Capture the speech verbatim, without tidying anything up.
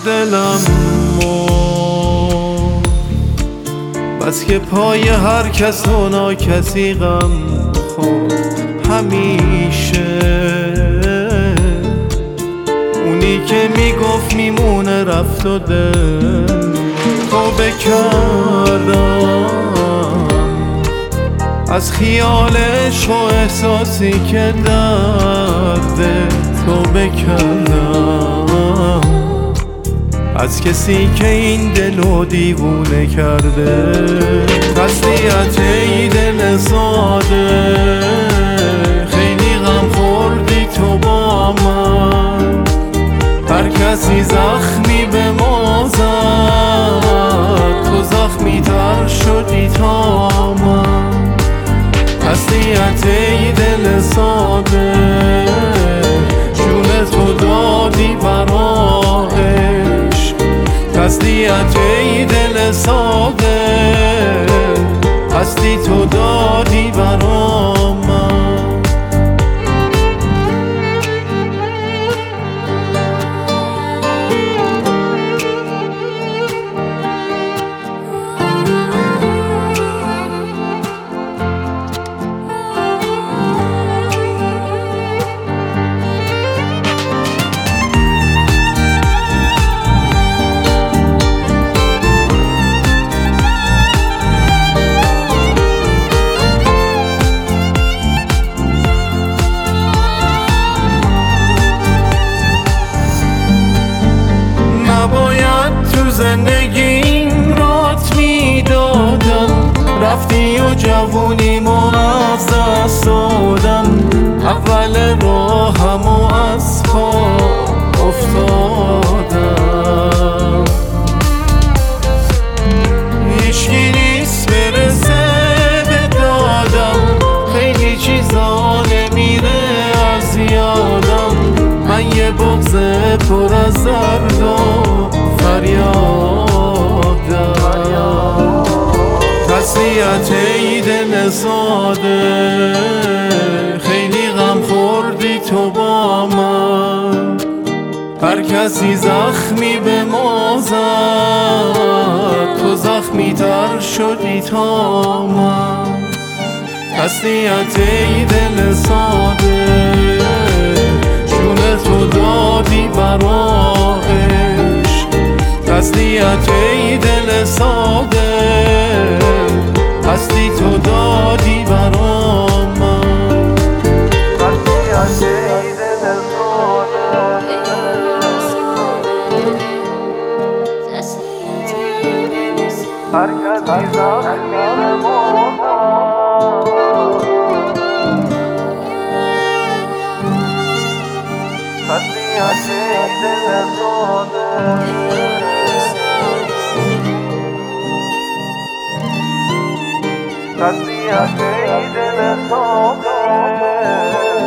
دلم مرد، بس که پای هر کس و ناکسی غم خورد. همیشه اونی که میگفت میمونه رفت و دل توبه کردم از خیال عشق و احساسی که درده. توبه کردم از کسی که این دلو دیوونه کرده. تسلیت ای دل ساده، خیلی غم خوردی تو با من. هر کسی زخمی به ما زد، تو زخمی تر شدی تا من. تسلیت ای دل ساده، جون تو دادی برا عشق. تسلیت ای دل ساده، هستی تو دادی برا من. زندگیم رات میدادم، رفتی و جوونیمو از دست دادم. اول راهم و از پا افتادم، هیچکی نیست برسه به دادم. خیلی چیزا نمیره از یادم، من یه بغض پر از درد و فریادم. تسلیت ای دل ساده، خیلی غم خوردی تو با من. هر کسی زخمی به ما زد، تو زخمی تر شدی تا من. تسلیت ای دل ساده، جون تو دادی برا عشق. تسلیت ای دل ساده، هستی تو دادی برا من. تسلیت ای دل ساده، هر کسی زخمی به ما زد. تسلیت ای دل ساده، تسلیت ای دل ساده.